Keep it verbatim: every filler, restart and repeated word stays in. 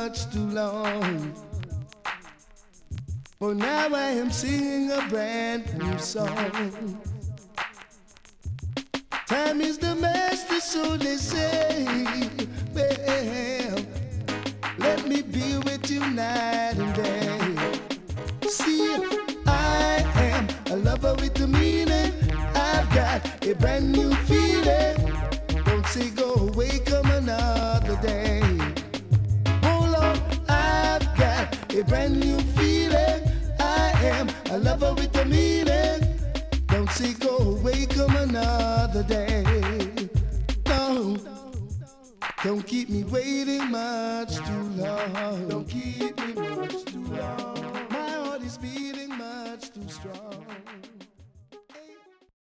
much too long. For now I am singing a brand new song. Time is the master, so they say. Well, let me be with you night and day. See, I am a lover with a meaning. I've got a brand new feeling. Don't say go away, come another day. Hold on, I've got a brand new feeling. I am a lover with a meaning. Don't say go away, come another day. No, don't keep me waiting much too long. Don't keep